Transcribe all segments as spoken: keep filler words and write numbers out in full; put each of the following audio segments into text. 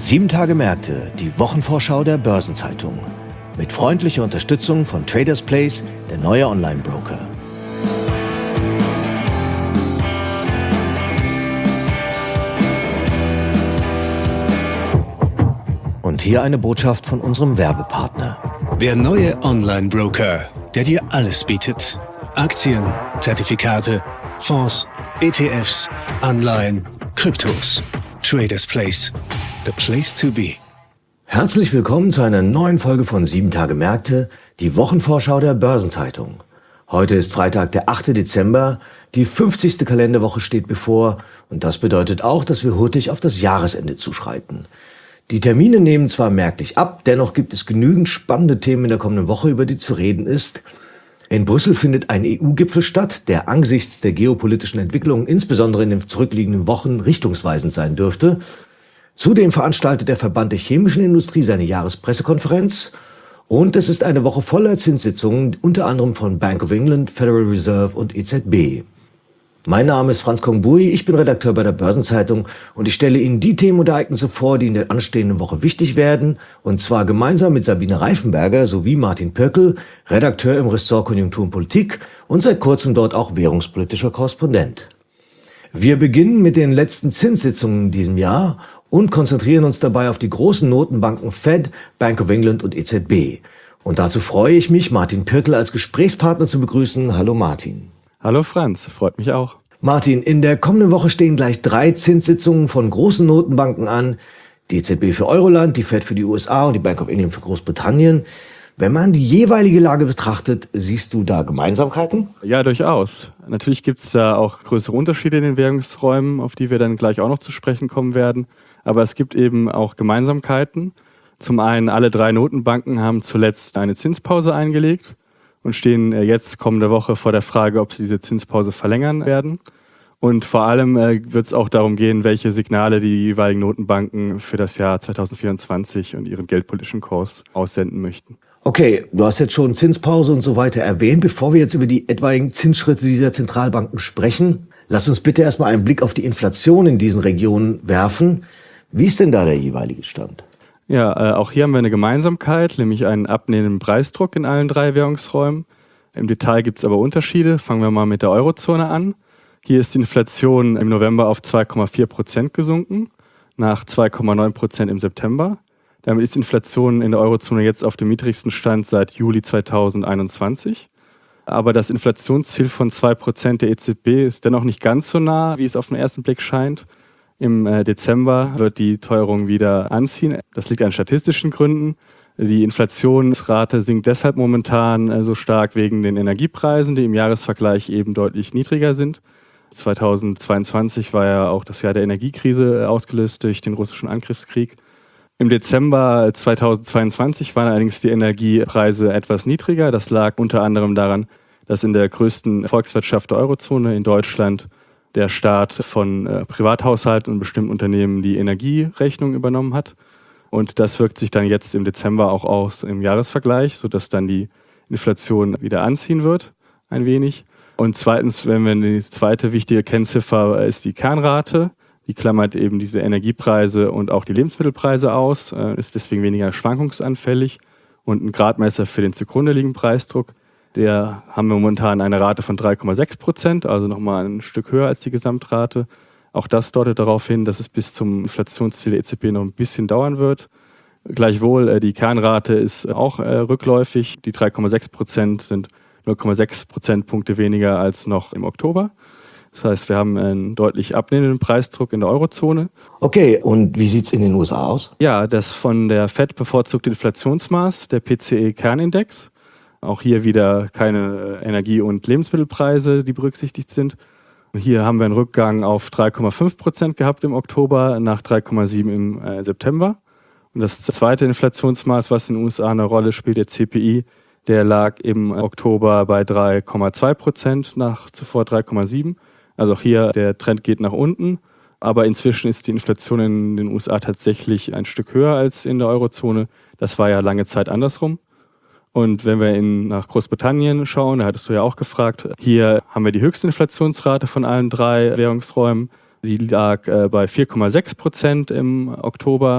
Sieben Tage Märkte, die Wochenvorschau der Börsenzeitung. Mit freundlicher Unterstützung von Traders Place, der neue Online-Broker. Und hier eine Botschaft von unserem Werbepartner. Der neue Online-Broker, der dir alles bietet. Aktien, Zertifikate, Fonds, E T Fs, Anleihen, Kryptos. Traders Place. The place to be. Herzlich willkommen zu einer neuen Folge von Sieben Tage Märkte, die Wochenvorschau der Börsenzeitung. Heute ist Freitag, der achte Dezember. Die fünfzigste Kalenderwoche steht bevor und das bedeutet auch, dass wir hurtig auf das Jahresende zuschreiten. Die Termine nehmen zwar merklich ab, dennoch gibt es genügend spannende Themen in der kommenden Woche, über die zu reden ist. In Brüssel findet ein E U-Gipfel statt, der angesichts der geopolitischen Entwicklungen insbesondere in den zurückliegenden Wochen richtungsweisend sein dürfte. Zudem veranstaltet der Verband der chemischen Industrie seine Jahrespressekonferenz und es ist eine Woche voller Zinssitzungen, unter anderem von Bank of England, Federal Reserve und E Z B. Mein Name ist Franz Kongbui, ich bin Redakteur bei der Börsenzeitung und ich stelle Ihnen die Themen und Ereignisse vor, die in der anstehenden Woche wichtig werden, und zwar gemeinsam mit Sabine Reifenberger sowie Martin Pirkel, Redakteur im Ressort Konjunktur und Politik und seit kurzem dort auch währungspolitischer Korrespondent. Wir beginnen mit den letzten Zinssitzungen in diesem Jahr und konzentrieren uns dabei auf die großen Notenbanken Fed, Bank of England und E Z B. Und dazu freue ich mich, Martin Pirkel als Gesprächspartner zu begrüßen. Hallo Martin. Hallo Franz, freut mich auch. Martin, in der kommenden Woche stehen gleich drei Zinssitzungen von großen Notenbanken an. Die E Z B für Euroland, die Fed für die U S A und die Bank of England für Großbritannien. Wenn man die jeweilige Lage betrachtet, siehst du da Gemeinsamkeiten? Ja, durchaus. Natürlich gibt es da auch größere Unterschiede in den Währungsräumen, auf die wir dann gleich auch noch zu sprechen kommen werden. Aber es gibt eben auch Gemeinsamkeiten. Zum einen, alle drei Notenbanken haben zuletzt eine Zinspause eingelegt und stehen jetzt kommende Woche vor der Frage, ob sie diese Zinspause verlängern werden. Und vor allem äh, wird es auch darum gehen, welche Signale die jeweiligen Notenbanken für das Jahr zwanzig vierundzwanzig und ihren geldpolitischen Kurs aussenden möchten. Okay, du hast jetzt schon Zinspause und so weiter erwähnt. Bevor wir jetzt über die etwaigen Zinsschritte dieser Zentralbanken sprechen, lass uns bitte erstmal einen Blick auf die Inflation in diesen Regionen werfen. Wie ist denn da der jeweilige Stand? Ja, äh, auch hier haben wir eine Gemeinsamkeit, nämlich einen abnehmenden Preisdruck in allen drei Währungsräumen. Im Detail gibt es aber Unterschiede. Fangen wir mal mit der Eurozone an. Hier ist die Inflation im November auf zwei Komma vier Prozent gesunken, nach zwei Komma neun Prozent im September. Damit ist die Inflation in der Eurozone jetzt auf dem niedrigsten Stand seit Juli zweitausendeinundzwanzig. Aber das Inflationsziel von zwei Prozent der E Z B ist dennoch nicht ganz so nah, wie es auf den ersten Blick scheint. Im Dezember wird die Teuerung wieder anziehen. Das liegt an statistischen Gründen. Die Inflationsrate sinkt deshalb momentan so stark wegen den Energiepreisen, die im Jahresvergleich eben deutlich niedriger sind. zweitausendzweiundzwanzig war ja auch das Jahr der Energiekrise, ausgelöst durch den russischen Angriffskrieg. Im Dezember zweitausendzweiundzwanzig waren allerdings die Energiepreise etwas niedriger. Das lag unter anderem daran, dass in der größten Volkswirtschaft der Eurozone, in Deutschland, der Staat von äh, Privathaushalten und bestimmten Unternehmen die Energierechnung übernommen hat. Und das wirkt sich dann jetzt im Dezember auch aus im Jahresvergleich, sodass dann die Inflation wieder anziehen wird, ein wenig. Und zweitens, wenn wir die zweite wichtige Kennziffer ist die Kernrate. Die klammert eben diese Energiepreise und auch die Lebensmittelpreise aus, äh, ist deswegen weniger schwankungsanfällig. Und ein Gradmesser für den zugrunde liegenden Preisdruck, der haben wir momentan eine Rate von drei Komma sechs Prozent, also nochmal ein Stück höher als die Gesamtrate. Auch das deutet darauf hin, dass es bis zum Inflationsziel der E Z B noch ein bisschen dauern wird. Gleichwohl, äh, die Kernrate ist auch äh, rückläufig. Die drei Komma sechs Prozent sind null Komma sechs Prozentpunkte weniger als noch im Oktober. Das heißt, wir haben einen deutlich abnehmenden Preisdruck in der Eurozone. Okay, und wie sieht's in den U S A aus? Ja, das von der Fed bevorzugte Inflationsmaß, der P C E-Kernindex. Auch hier wieder keine Energie- und Lebensmittelpreise, die berücksichtigt sind. Hier haben wir einen Rückgang auf drei Komma fünf Prozent gehabt im Oktober, nach drei Komma sieben im äh, September. Und das zweite Inflationsmaß, was in den U S A eine Rolle spielt, der C P I, der lag im Oktober bei drei Komma zwei Prozent, nach zuvor drei Komma sieben. Also auch hier, der Trend geht nach unten. Aber inzwischen ist die Inflation in den U S A tatsächlich ein Stück höher als in der Eurozone. Das war ja lange Zeit andersrum. Und wenn wir in, nach Großbritannien schauen, da hattest du ja auch gefragt, hier haben wir die höchste Inflationsrate von allen drei Währungsräumen. Die lag äh, bei vier Komma sechs Prozent im Oktober,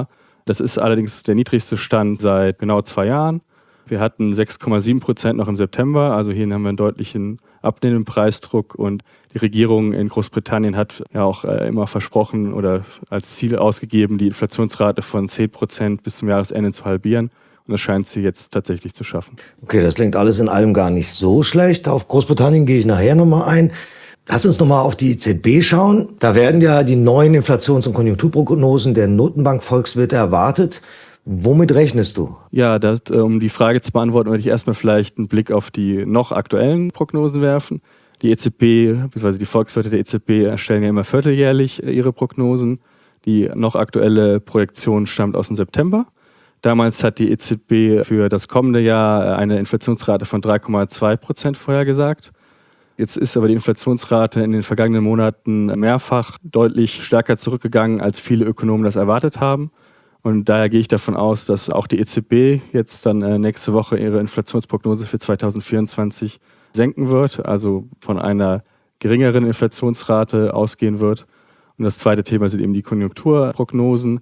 Das ist allerdings der niedrigste Stand seit genau zwei Jahren. Wir hatten sechs Komma sieben Prozent noch im September, also hier haben wir einen deutlichen abnehmenden Preisdruck und die Regierung in Großbritannien hat ja auch immer versprochen oder als Ziel ausgegeben, die Inflationsrate von zehn Prozent bis zum Jahresende zu halbieren. Und das scheint sie jetzt tatsächlich zu schaffen. Okay, das klingt alles in allem gar nicht so schlecht. Auf Großbritannien gehe ich nachher nochmal ein. Lass uns nochmal auf die E Z B schauen. Da werden ja die neuen Inflations- und Konjunkturprognosen der Notenbank-Volkswirte erwartet. Womit rechnest du? Ja, das, um die Frage zu beantworten, würde ich erstmal vielleicht einen Blick auf die noch aktuellen Prognosen werfen. Die E Z B, bzw. die Volkswirte der E Z B erstellen ja immer vierteljährlich ihre Prognosen. Die noch aktuelle Projektion stammt aus dem September. Damals hat die E Z B für das kommende Jahr eine Inflationsrate von drei Komma zwei Prozent vorhergesagt. Jetzt ist aber die Inflationsrate in den vergangenen Monaten mehrfach deutlich stärker zurückgegangen, als viele Ökonomen das erwartet haben. Und daher gehe ich davon aus, dass auch die E Z B jetzt dann äh, nächste Woche ihre Inflationsprognose für zwanzig vierundzwanzig senken wird, also von einer geringeren Inflationsrate ausgehen wird. Und das zweite Thema sind eben die Konjunkturprognosen.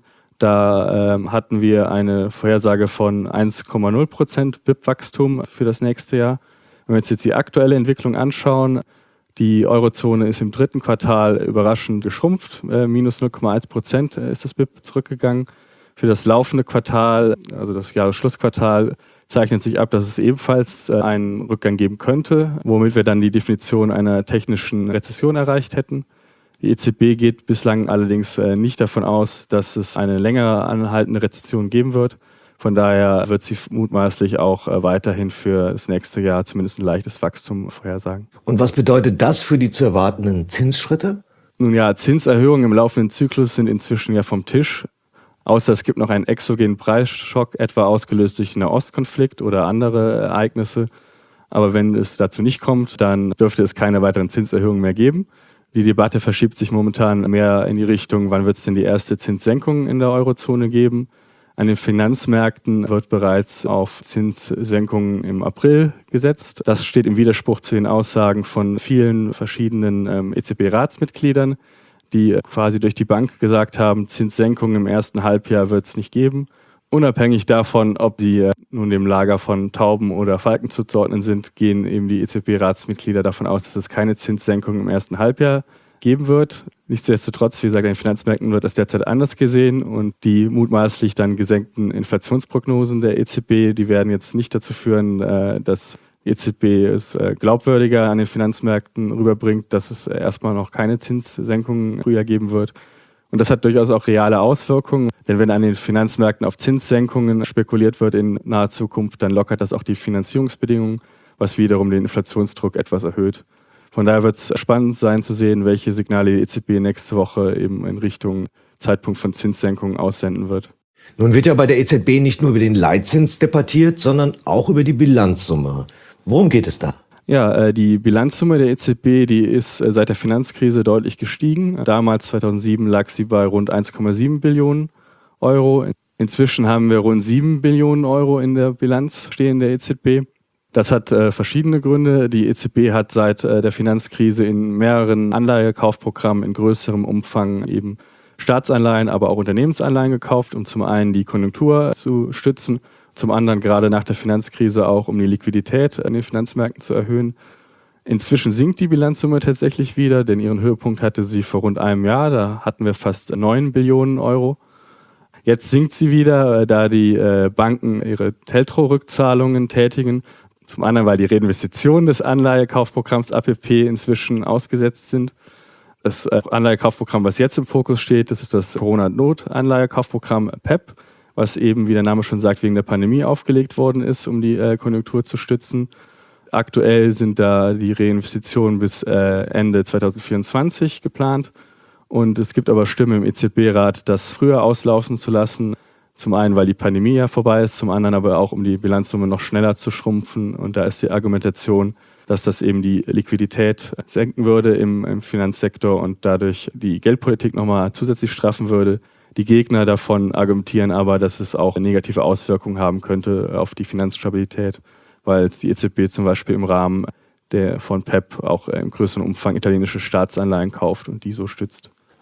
Da ähm, hatten wir eine Vorhersage von eins Komma null Prozent B I P-Wachstum für das nächste Jahr. Wenn wir uns jetzt die aktuelle Entwicklung anschauen, die Eurozone ist im dritten Quartal überraschend geschrumpft, äh, minus null Komma eins Prozent ist das B I P zurückgegangen. Für das laufende Quartal, also das Jahresschlussquartal, zeichnet sich ab, dass es ebenfalls einen Rückgang geben könnte, womit wir dann die Definition einer technischen Rezession erreicht hätten. Die E Z B geht bislang allerdings nicht davon aus, dass es eine längere anhaltende Rezession geben wird. Von daher wird sie mutmaßlich auch weiterhin für das nächste Jahr zumindest ein leichtes Wachstum vorhersagen. Und was bedeutet das für die zu erwartenden Zinsschritte? Nun ja, Zinserhöhungen im laufenden Zyklus sind inzwischen ja vom Tisch. Außer es gibt noch einen exogenen Preisschock, etwa ausgelöst durch den Nahostkonflikt oder andere Ereignisse. Aber wenn es dazu nicht kommt, dann dürfte es keine weiteren Zinserhöhungen mehr geben. Die Debatte verschiebt sich momentan mehr in die Richtung, wann wird es denn die erste Zinssenkung in der Eurozone geben. An den Finanzmärkten wird bereits auf Zinssenkungen im April gesetzt. Das steht im Widerspruch zu den Aussagen von vielen verschiedenen ähm, E Z B-Ratsmitgliedern, die quasi durch die Bank gesagt haben, Zinssenkungen im ersten Halbjahr wird es nicht geben. Unabhängig davon, ob sie nun dem Lager von Tauben oder Falken zuzuordnen sind, gehen eben die E Z B-Ratsmitglieder davon aus, dass es keine Zinssenkungen im ersten Halbjahr geben wird. Nichtsdestotrotz, wie gesagt, an den Finanzmärkten wird das derzeit anders gesehen und die mutmaßlich dann gesenkten Inflationsprognosen der E Z B, die werden jetzt nicht dazu führen, dass die E Z B es glaubwürdiger an den Finanzmärkten rüberbringt, dass es erstmal noch keine Zinssenkungen früher geben wird. Und das hat durchaus auch reale Auswirkungen, denn wenn an den Finanzmärkten auf Zinssenkungen spekuliert wird in naher Zukunft, dann lockert das auch die Finanzierungsbedingungen, was wiederum den Inflationsdruck etwas erhöht. Von daher wird es spannend sein zu sehen, welche Signale die E Z B nächste Woche eben in Richtung Zeitpunkt von Zinssenkungen aussenden wird. Nun wird ja bei der E Z B nicht nur über den Leitzins debattiert, sondern auch über die Bilanzsumme. Worum geht es da? Ja, die Bilanzsumme der E Z B, die ist seit der Finanzkrise deutlich gestiegen. Damals, zweitausendsieben, lag sie bei rund eins Komma sieben Billionen Euro. Inzwischen haben wir rund sieben Billionen Euro in der Bilanz stehen der E Z B. Das hat äh, verschiedene Gründe. Die E Z B hat seit äh, der Finanzkrise in mehreren Anleihekaufprogrammen in größerem Umfang eben Staatsanleihen, aber auch Unternehmensanleihen gekauft, um zum einen die Konjunktur zu stützen, zum anderen gerade nach der Finanzkrise auch, um die Liquidität an den Finanzmärkten zu erhöhen. Inzwischen sinkt die Bilanzsumme tatsächlich wieder, denn ihren Höhepunkt hatte sie vor rund einem Jahr. Da hatten wir fast neun Billionen Euro. Jetzt sinkt sie wieder, da die äh, Banken ihre Teltro-Rückzahlungen tätigen. Zum anderen, weil die Reinvestitionen des Anleihekaufprogramms A P P inzwischen ausgesetzt sind. Das äh, Anleihekaufprogramm, was jetzt im Fokus steht, das ist das Corona-Not-Anleihekaufprogramm P E P, was eben, wie der Name schon sagt, wegen der Pandemie aufgelegt worden ist, um die äh, Konjunktur zu stützen. Aktuell sind da die Reinvestitionen bis äh, Ende zwanzig vierundzwanzig geplant. Und es gibt aber Stimmen im E Z B-Rat, das früher auslaufen zu lassen. Zum einen, weil die Pandemie ja vorbei ist, zum anderen aber auch, um die Bilanzsumme noch schneller zu schrumpfen. Und da ist die Argumentation, dass das eben die Liquidität senken würde im, im Finanzsektor und dadurch die Geldpolitik nochmal zusätzlich straffen würde. Die Gegner davon argumentieren aber, dass es auch negative Auswirkungen haben könnte auf die Finanzstabilität, weil die E Z B zum Beispiel im Rahmen der von P E P auch im größeren Umfang italienische Staatsanleihen kauft und die so stützt.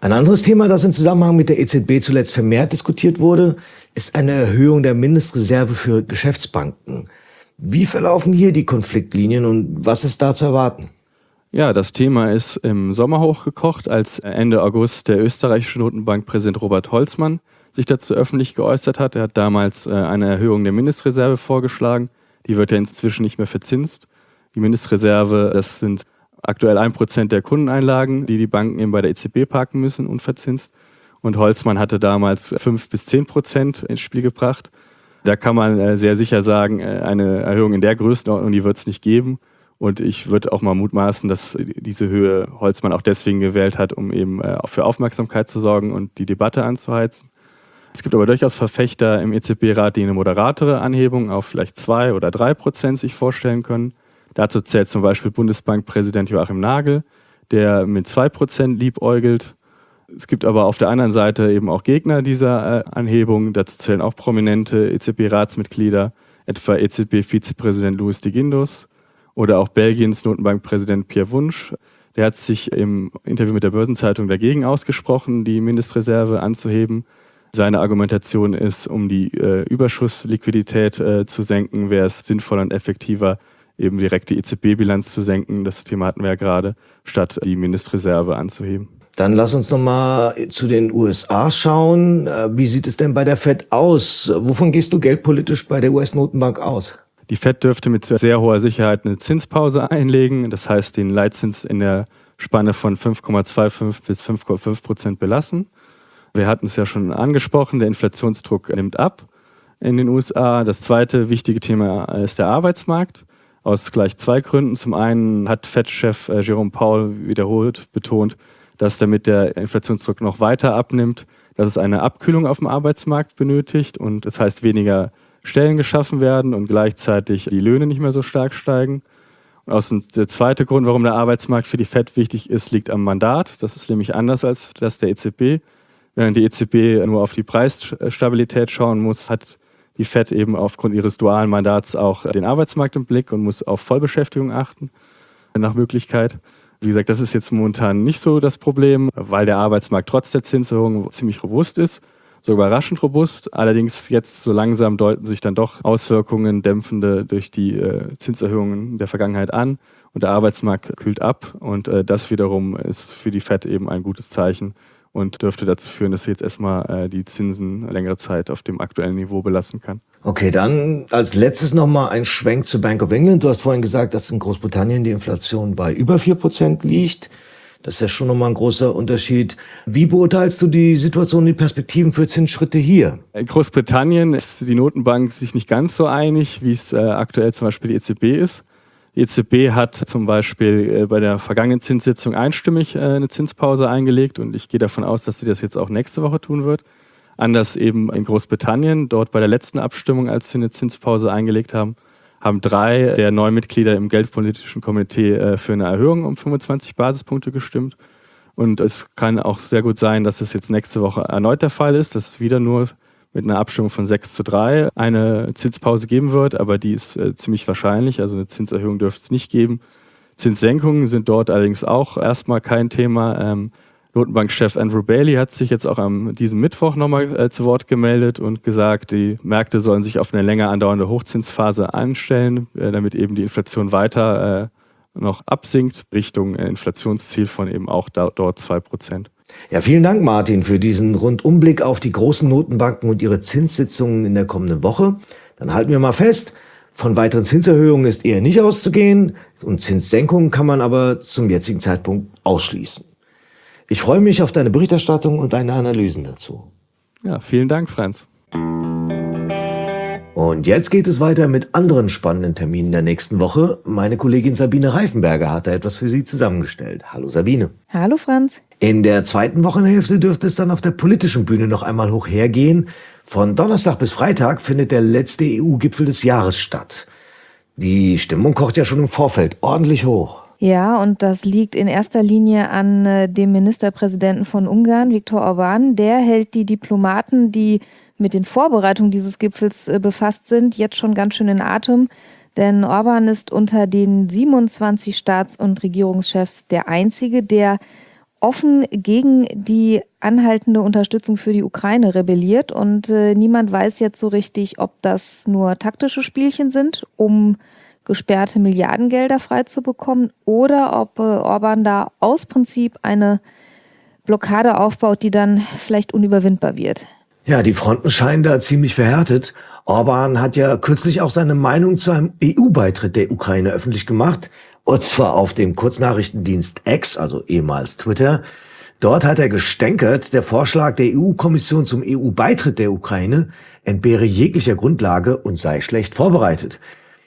Ein anderes Thema, das im Zusammenhang mit der E Z B zuletzt vermehrt diskutiert wurde, ist eine Erhöhung der Mindestreserve für Geschäftsbanken. Wie verlaufen hier die Konfliktlinien und was ist da zu erwarten? Ja, das Thema ist im Sommer hochgekocht, als Ende August der österreichische Notenbankpräsident Robert Holzmann sich dazu öffentlich geäußert hat. Er hat damals eine Erhöhung der Mindestreserve vorgeschlagen. Die wird ja inzwischen nicht mehr verzinst. Die Mindestreserve, das sind aktuell ein Prozent der Kundeneinlagen, die die Banken eben bei der E Z B parken müssen, unverzinst. Und Holzmann hatte damals fünf bis zehn Prozent ins Spiel gebracht. Da kann man sehr sicher sagen, eine Erhöhung in der Größenordnung, die wird es nicht geben. Und ich würde auch mal mutmaßen, dass diese Höhe Holzmann auch deswegen gewählt hat, um eben für Aufmerksamkeit zu sorgen und die Debatte anzuheizen. Es gibt aber durchaus Verfechter im E Z B-Rat, die eine moderatere Anhebung auf vielleicht zwei oder drei Prozent sich vorstellen können. Dazu zählt zum Beispiel Bundesbankpräsident Joachim Nagel, der mit zwei Prozent liebäugelt. Es gibt aber auf der anderen Seite eben auch Gegner dieser äh, Anhebung. Dazu zählen auch prominente E Z B-Ratsmitglieder, etwa E Z B-Vizepräsident Luis de Guindos oder auch Belgiens Notenbankpräsident Pierre Wunsch. Der hat sich im Interview mit der Börsenzeitung dagegen ausgesprochen, die Mindestreserve anzuheben. Seine Argumentation ist, um die äh, Überschussliquidität äh, zu senken, wäre es sinnvoller und effektiver, eben direkt die E Z B-Bilanz zu senken, das Thema hatten wir ja gerade, statt die Mindestreserve anzuheben. Dann lass uns nochmal zu den U S A schauen. Wie sieht es denn bei der Fed aus? Wovon gehst du geldpolitisch bei der U S-Notenbank aus? Die Fed dürfte mit sehr hoher Sicherheit eine Zinspause einlegen, das heißt den Leitzins in der Spanne von fünf Komma fünfundzwanzig bis fünf Komma fünf Prozent belassen. Wir hatten es ja schon angesprochen, der Inflationsdruck nimmt ab in den U S A. Das zweite wichtige Thema ist der Arbeitsmarkt. Aus gleich zwei Gründen. Zum einen hat Fed-Chef Jerome Powell wiederholt betont, dass damit der Inflationsdruck noch weiter abnimmt, dass es eine Abkühlung auf dem Arbeitsmarkt benötigt und das heißt weniger Stellen geschaffen werden und gleichzeitig die Löhne nicht mehr so stark steigen. Und außerdem der zweite Grund, warum der Arbeitsmarkt für die Fed wichtig ist, liegt am Mandat. Das ist nämlich anders als das der E Z B. Während die E Z B nur auf die Preisstabilität schauen muss, hat die Fed eben aufgrund ihres dualen Mandats auch den Arbeitsmarkt im Blick und muss auf Vollbeschäftigung achten, nach Möglichkeit. Wie gesagt, das ist jetzt momentan nicht so das Problem, weil der Arbeitsmarkt trotz der Zinserhöhung ziemlich robust ist, so überraschend robust. Allerdings jetzt so langsam deuten sich dann doch Auswirkungen, dämpfende durch die äh, Zinserhöhungen der Vergangenheit an und der Arbeitsmarkt kühlt ab und äh, das wiederum ist für die Fed eben ein gutes Zeichen und dürfte dazu führen, dass sie jetzt erstmal äh, die Zinsen längere Zeit auf dem aktuellen Niveau belassen kann. Okay, dann als letztes nochmal ein Schwenk zur Bank of England. Du hast vorhin gesagt, dass in Großbritannien die Inflation bei über vier Prozent liegt. Das ist ja schon nochmal ein großer Unterschied. Wie beurteilst du die Situation, die Perspektiven für Zinsschritte hier? In Großbritannien ist die Notenbank sich nicht ganz so einig, wie es äh, aktuell zum Beispiel die E Z B ist. Die E Z B hat zum Beispiel bei der vergangenen Zinssitzung einstimmig eine Zinspause eingelegt und ich gehe davon aus, dass sie das jetzt auch nächste Woche tun wird. Anders eben in Großbritannien, dort bei der letzten Abstimmung, als sie eine Zinspause eingelegt haben, haben drei der neun Mitglieder im Geldpolitischen Komitee für eine Erhöhung um fünfundzwanzig Basispunkte gestimmt. Und es kann auch sehr gut sein, dass es jetzt nächste Woche erneut der Fall ist, dass wieder nur mit einer Abstimmung von sechs zu drei eine Zinspause geben wird, aber die ist äh, ziemlich wahrscheinlich, also eine Zinserhöhung dürfte es nicht geben. Zinssenkungen sind dort allerdings auch erstmal kein Thema. Ähm, Notenbankchef Andrew Bailey hat sich jetzt auch am diesem Mittwoch nochmal äh, zu Wort gemeldet und gesagt, die Märkte sollen sich auf eine länger andauernde Hochzinsphase einstellen, äh, damit eben die Inflation weiter äh, noch absinkt, Richtung äh, Inflationsziel von eben auch da, dort zwei Prozent. Ja, vielen Dank, Martin, für diesen Rundumblick auf die großen Notenbanken und ihre Zinssitzungen in der kommenden Woche. Dann halten wir mal fest, von weiteren Zinserhöhungen ist eher nicht auszugehen und Zinssenkungen kann man aber zum jetzigen Zeitpunkt ausschließen. Ich freue mich auf deine Berichterstattung und deine Analysen dazu. Ja, vielen Dank, Franz. Und jetzt geht es weiter mit anderen spannenden Terminen der nächsten Woche. Meine Kollegin Sabine Reifenberger hat da etwas für Sie zusammengestellt. Hallo Sabine. Hallo Franz. In der zweiten Wochenhälfte dürfte es dann auf der politischen Bühne noch einmal hoch hergehen. Von Donnerstag bis Freitag findet der letzte E U-Gipfel des Jahres statt. Die Stimmung kocht ja schon im Vorfeld ordentlich hoch. Ja, und das liegt in erster Linie an äh, dem Ministerpräsidenten von Ungarn, Viktor Orbán. Der hält die Diplomaten, die mit den Vorbereitungen dieses Gipfels äh, befasst sind, jetzt schon ganz schön in Atem. Denn Orbán ist unter den siebenundzwanzig Staats- und Regierungschefs der Einzige, der offen gegen die anhaltende Unterstützung für die Ukraine rebelliert. Und äh, niemand weiß jetzt so richtig, ob das nur taktische Spielchen sind, um gesperrte Milliardengelder freizubekommen, oder ob äh, Orban da aus Prinzip eine Blockade aufbaut, die dann vielleicht unüberwindbar wird. Ja, die Fronten scheinen da ziemlich verhärtet. Orban hat ja kürzlich auch seine Meinung zu einem E U-Beitritt der Ukraine öffentlich gemacht. Und zwar auf dem Kurznachrichtendienst X, also ehemals Twitter. Dort hat er gestänkert, der Vorschlag der E U-Kommission zum E U-Beitritt der Ukraine entbehre jeglicher Grundlage und sei schlecht vorbereitet.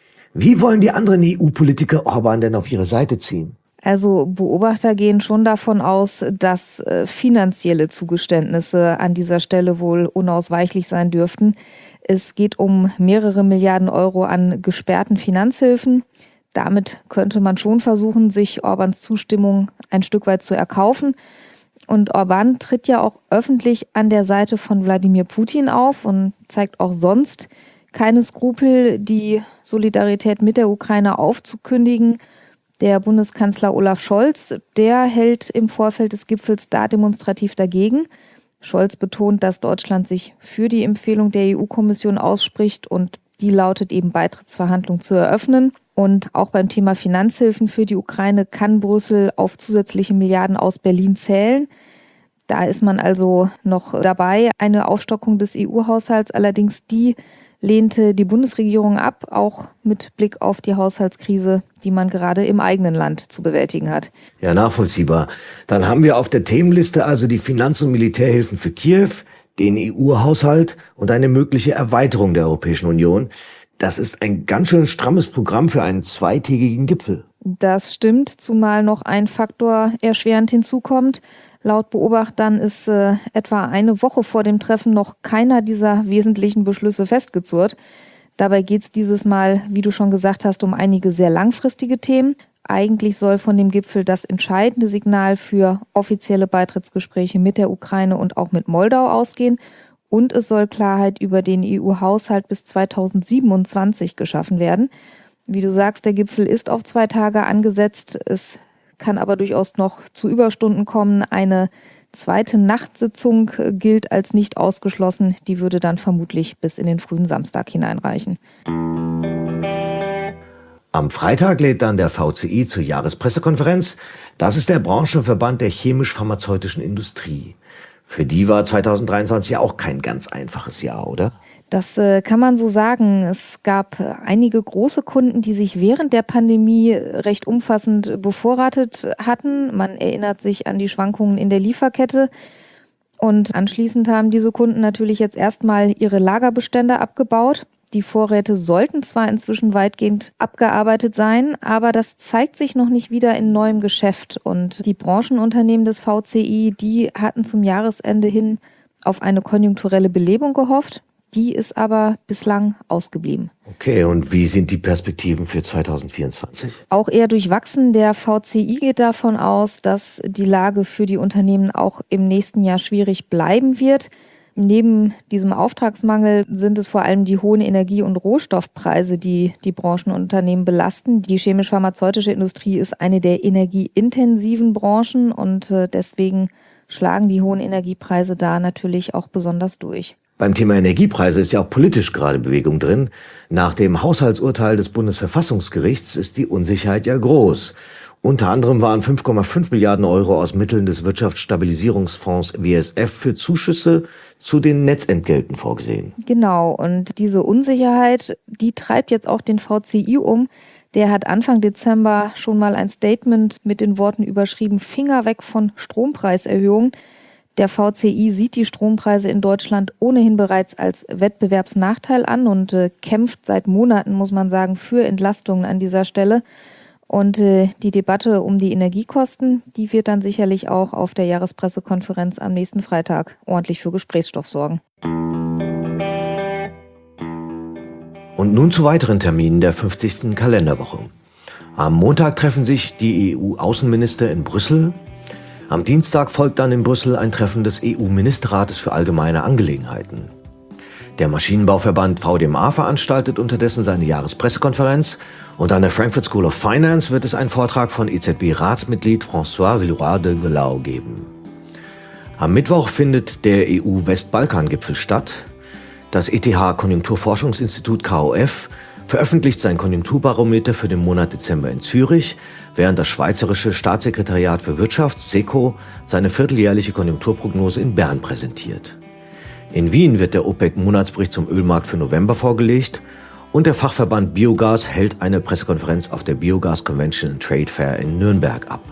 Wie wollen die anderen E U-Politiker Orban denn auf ihre Seite ziehen? Also Beobachter gehen schon davon aus, dass äh, finanzielle Zugeständnisse an dieser Stelle wohl unausweichlich sein dürften. Es geht um mehrere Milliarden Euro an gesperrten Finanzhilfen. Damit könnte man schon versuchen, sich Orbans Zustimmung ein Stück weit zu erkaufen. Und Orban tritt ja auch öffentlich an der Seite von Wladimir Putin auf und zeigt auch sonst keine Skrupel, die Solidarität mit der Ukraine aufzukündigen. Der Bundeskanzler Olaf Scholz, der hält im Vorfeld des Gipfels da demonstrativ dagegen. Scholz betont, dass Deutschland sich für die Empfehlung der E U-Kommission ausspricht und die lautet eben, Beitrittsverhandlungen zu eröffnen. Und auch beim Thema Finanzhilfen für die Ukraine kann Brüssel auf zusätzliche Milliarden aus Berlin zählen. Da ist man also noch dabei. Eine Aufstockung des E U-Haushalts, allerdings die lehnte die Bundesregierung ab, auch mit Blick auf die Haushaltskrise, die man gerade im eigenen Land zu bewältigen hat. Ja, nachvollziehbar. Dann haben wir auf der Themenliste also die Finanz- und Militärhilfen für Kiew, den E U-Haushalt und eine mögliche Erweiterung der Europäischen Union. Das ist ein ganz schön strammes Programm für einen zweitägigen Gipfel. Das stimmt, zumal noch ein Faktor erschwerend hinzukommt. Laut Beobachtern ist äh, etwa eine Woche vor dem Treffen noch keiner dieser wesentlichen Beschlüsse festgezurrt. Dabei geht es dieses Mal, wie du schon gesagt hast, um einige sehr langfristige Themen. Eigentlich soll von dem Gipfel das entscheidende Signal für offizielle Beitrittsgespräche mit der Ukraine und auch mit Moldau ausgehen. Und es soll Klarheit über den E U-Haushalt bis zweitausendsiebenundzwanzig geschaffen werden. Wie du sagst, der Gipfel ist auf zwei Tage angesetzt. Es kann aber durchaus noch zu Überstunden kommen. Eine zweite Nachtsitzung gilt als nicht ausgeschlossen. Die würde dann vermutlich bis in den frühen Samstag hineinreichen. Am Freitag lädt dann der V C I zur Jahrespressekonferenz. Das ist der Branchenverband der chemisch-pharmazeutischen Industrie. Für die war zweitausenddreiundzwanzig ja auch kein ganz einfaches Jahr, oder? Das äh, kann man so sagen. Es gab äh, einige große Kunden, die sich während der Pandemie recht umfassend bevorratet hatten. Man erinnert sich an die Schwankungen in der Lieferkette. Und anschließend haben diese Kunden natürlich jetzt erstmal ihre Lagerbestände abgebaut. Die Vorräte sollten zwar inzwischen weitgehend abgearbeitet sein, aber das zeigt sich noch nicht wieder in neuem Geschäft. Und die Branchenunternehmen des V C I, die hatten zum Jahresende hin auf eine konjunkturelle Belebung gehofft. Die ist aber bislang ausgeblieben. Okay, und wie sind die Perspektiven für zweitausendvierundzwanzig? Auch eher durchwachsen. Der V C I geht davon aus, dass die Lage für die Unternehmen auch im nächsten Jahr schwierig bleiben wird. Neben diesem Auftragsmangel sind es vor allem die hohen Energie- und Rohstoffpreise, die die Branchenunternehmen belasten. Die chemisch-pharmazeutische Industrie ist eine der energieintensiven Branchen und deswegen schlagen die hohen Energiepreise da natürlich auch besonders durch. Beim Thema Energiepreise ist ja auch politisch gerade Bewegung drin. Nach dem Haushaltsurteil des Bundesverfassungsgerichts ist die Unsicherheit ja groß. Unter anderem waren fünf Komma fünf Milliarden Euro aus Mitteln des Wirtschaftsstabilisierungsfonds W S F für Zuschüsse zu den Netzentgelten vorgesehen. Genau, und diese Unsicherheit, die treibt jetzt auch den V C I um. Der hat Anfang Dezember schon mal ein Statement mit den Worten überschrieben, Finger weg von Strompreiserhöhungen. Der V C I sieht die Strompreise in Deutschland ohnehin bereits als Wettbewerbsnachteil an und äh, kämpft seit Monaten, muss man sagen, für Entlastungen an dieser Stelle. Und äh, die Debatte um die Energiekosten, die wird dann sicherlich auch auf der Jahrespressekonferenz am nächsten Freitag ordentlich für Gesprächsstoff sorgen. Und nun zu weiteren Terminen der fünfzigsten Kalenderwoche. Am Montag treffen sich die E U-Außenminister in Brüssel. Am Dienstag folgt dann in Brüssel ein Treffen des E U-Ministerrates für allgemeine Angelegenheiten. Der Maschinenbauverband V D M A veranstaltet unterdessen seine Jahrespressekonferenz und an der Frankfurt School of Finance wird es einen Vortrag von E Z B-Ratsmitglied François Villeroy de Vallaux geben. Am Mittwoch findet der E U-Westbalkan-Gipfel statt. Das E T H-Konjunkturforschungsinstitut K O F veröffentlicht sein Konjunkturbarometer für den Monat Dezember in Zürich, während das Schweizerische Staatssekretariat für Wirtschaft SECO seine vierteljährliche Konjunkturprognose in Bern präsentiert. In Wien wird der OPEC-Monatsbericht zum Ölmarkt für November vorgelegt und der Fachverband Biogas hält eine Pressekonferenz auf der Biogas Convention and Trade Fair in Nürnberg ab.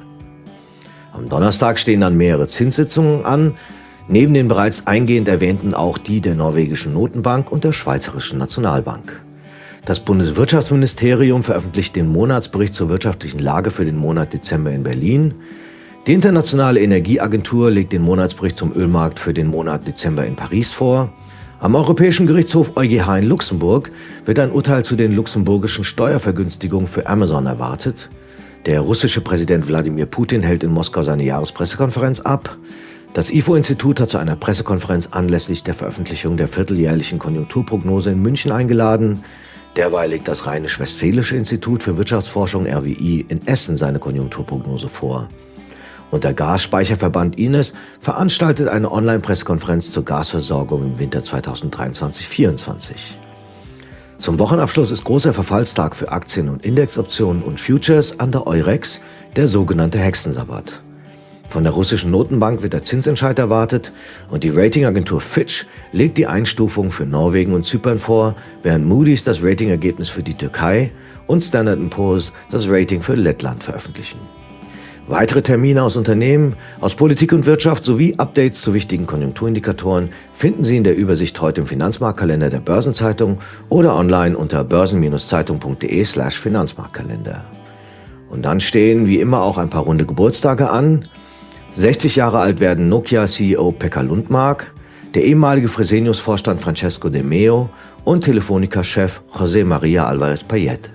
Am Donnerstag stehen dann mehrere Zinssitzungen an, neben den bereits eingehend erwähnten auch die der norwegischen Notenbank und der Schweizerischen Nationalbank. Das Bundeswirtschaftsministerium veröffentlicht den Monatsbericht zur wirtschaftlichen Lage für den Monat Dezember in Berlin. Die Internationale Energieagentur legt den Monatsbericht zum Ölmarkt für den Monat Dezember in Paris vor. Am Europäischen Gerichtshof EuGH in Luxemburg wird ein Urteil zu den luxemburgischen Steuervergünstigungen für Amazon erwartet. Der russische Präsident Wladimir Putin hält in Moskau seine Jahrespressekonferenz ab. Das I F O-Institut hat zu einer Pressekonferenz anlässlich der Veröffentlichung der vierteljährlichen Konjunkturprognose in München eingeladen. Derweil legt das Rheinisch-Westfälische Institut für Wirtschaftsforschung R W I in Essen seine Konjunkturprognose vor. Und der Gasspeicherverband I N E S veranstaltet eine Online-Pressekonferenz zur Gasversorgung im Winter zweitausenddreiundzwanzig vierundzwanzig. Zum Wochenabschluss ist großer Verfallstag für Aktien und Indexoptionen und Futures an der Eurex, der sogenannte Hexensabbat. Von der russischen Notenbank wird der Zinsentscheid erwartet und die Ratingagentur Fitch legt die Einstufung für Norwegen und Zypern vor, während Moody's das Ratingergebnis für die Türkei und Standard and Poor's das Rating für Lettland veröffentlichen. Weitere Termine aus Unternehmen, aus Politik und Wirtschaft sowie Updates zu wichtigen Konjunkturindikatoren finden Sie in der Übersicht heute im Finanzmarktkalender der Börsenzeitung oder online unter börsen-zeitung punkt de slash Finanzmarktkalender. Und dann stehen wie immer auch ein paar runde Geburtstage an. sechzig Jahre alt werden Nokia-C E O Pekka Lundmark, der ehemalige Fresenius-Vorstand Francesco De Meo und Telefonica-Chef José María Álvarez-Payet.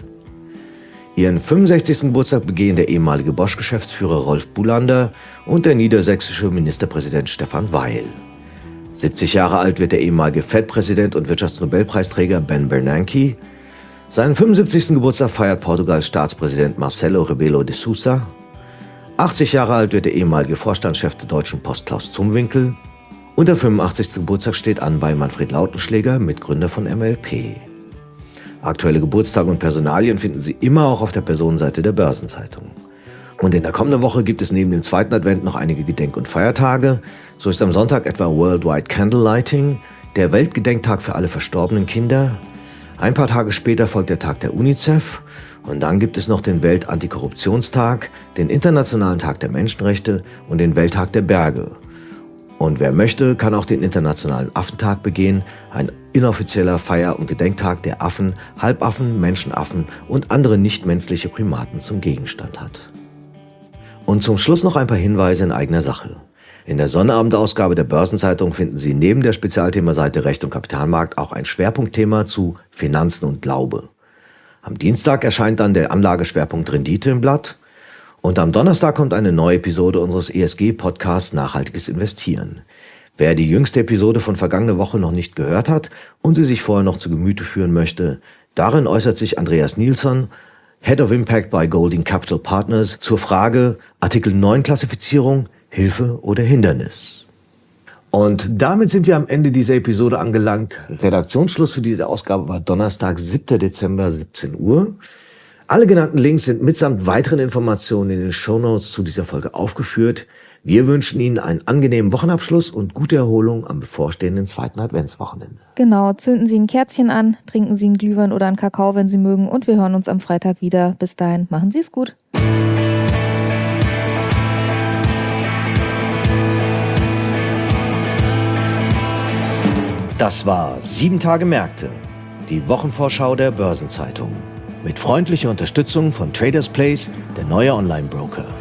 Ihren fünfundsechzigsten Geburtstag begehen der ehemalige Bosch-Geschäftsführer Rolf Bulander und der niedersächsische Ministerpräsident Stefan Weil. siebzig Jahre alt wird der ehemalige F E D-Präsident und Wirtschaftsnobelpreisträger Ben Bernanke. Seinen fünfundsiebzigsten Geburtstag feiert Portugals Staatspräsident Marcelo Rebelo de Sousa. achtzig Jahre alt wird der ehemalige Vorstandschef der Deutschen Post Klaus Zumwinkel. Und der fünfundachtzigste Geburtstag steht an bei Manfred Lautenschläger, Mitgründer von M L P. Aktuelle Geburtstage und Personalien finden Sie immer auch auf der Personenseite der Börsenzeitung. Und in der kommenden Woche gibt es neben dem zweiten Advent noch einige Gedenk- und Feiertage. So ist am Sonntag etwa Worldwide Candlelighting, der Weltgedenktag für alle verstorbenen Kinder. Ein paar Tage später folgt der Tag der UNICEF. Und dann gibt es noch den Weltantikorruptionstag, den Internationalen Tag der Menschenrechte und den Welttag der Berge. Und wer möchte, kann auch den Internationalen Affentag begehen, ein inoffizieller Feier- und Gedenktag, der Affen, Halbaffen, Menschenaffen und andere nichtmenschliche Primaten zum Gegenstand hat. Und zum Schluss noch ein paar Hinweise in eigener Sache. In der Sonnabendausgabe der Börsenzeitung finden Sie neben der Spezialthemaseite Recht und Kapitalmarkt auch ein Schwerpunktthema zu Finanzen und Glaube. Am Dienstag erscheint dann der Anlageschwerpunkt Rendite im Blatt. Und am Donnerstag kommt eine neue Episode unseres E S G-Podcasts Nachhaltiges Investieren. Wer die jüngste Episode von vergangener Woche noch nicht gehört hat und sie sich vorher noch zu Gemüte führen möchte, darin äußert sich Andreas Nilsson, Head of Impact bei Golding Capital Partners, zur Frage Artikel neun Klassifizierung, Hilfe oder Hindernis. Und damit sind wir am Ende dieser Episode angelangt. Redaktionsschluss für diese Ausgabe war Donnerstag, siebter Dezember, siebzehn Uhr. Alle genannten Links sind mitsamt weiteren Informationen in den Shownotes zu dieser Folge aufgeführt. Wir wünschen Ihnen einen angenehmen Wochenabschluss und gute Erholung am bevorstehenden zweiten Adventswochenende. Genau, zünden Sie ein Kerzchen an, trinken Sie einen Glühwein oder einen Kakao, wenn Sie mögen, und wir hören uns am Freitag wieder. Bis dahin, machen Sie es gut. Das war sieben Tage Märkte, die Wochenvorschau der Börsenzeitung. Mit freundlicher Unterstützung von Traders Place, der neue Online-Broker.